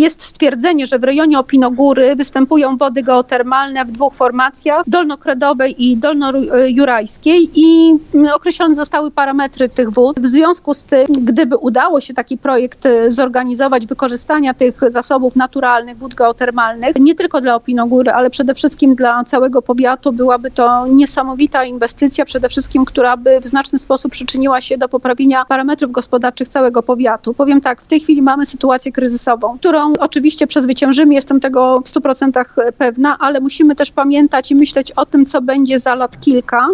jest stwierdzenie, że w rejonie Opinogóry występują wody geotermalne w dwóch formacjach, dolnokredowej i dolnojurajskiej, i określone zostały parametry tych wód. W związku z tym, gdyby udało się taki projekt zorganizować, wykorzystania tych zasobów naturalnych, wód geotermalnych, nie tylko dla Opinogóry, ale przede wszystkim dla całego powiatu, byłaby to niesamowita inwestycja, przede wszystkim, która by w znaczny sposób przyczyniła się do poprawienia parametrów gospodarczych całego powiatu. Powiem tak, w tej chwili mamy sytuację kryzysową, którą oczywiście przezwyciężymy, jestem tego w 100% pewna, ale musimy też pamiętać i myśleć o tym, co będzie za lat kilka,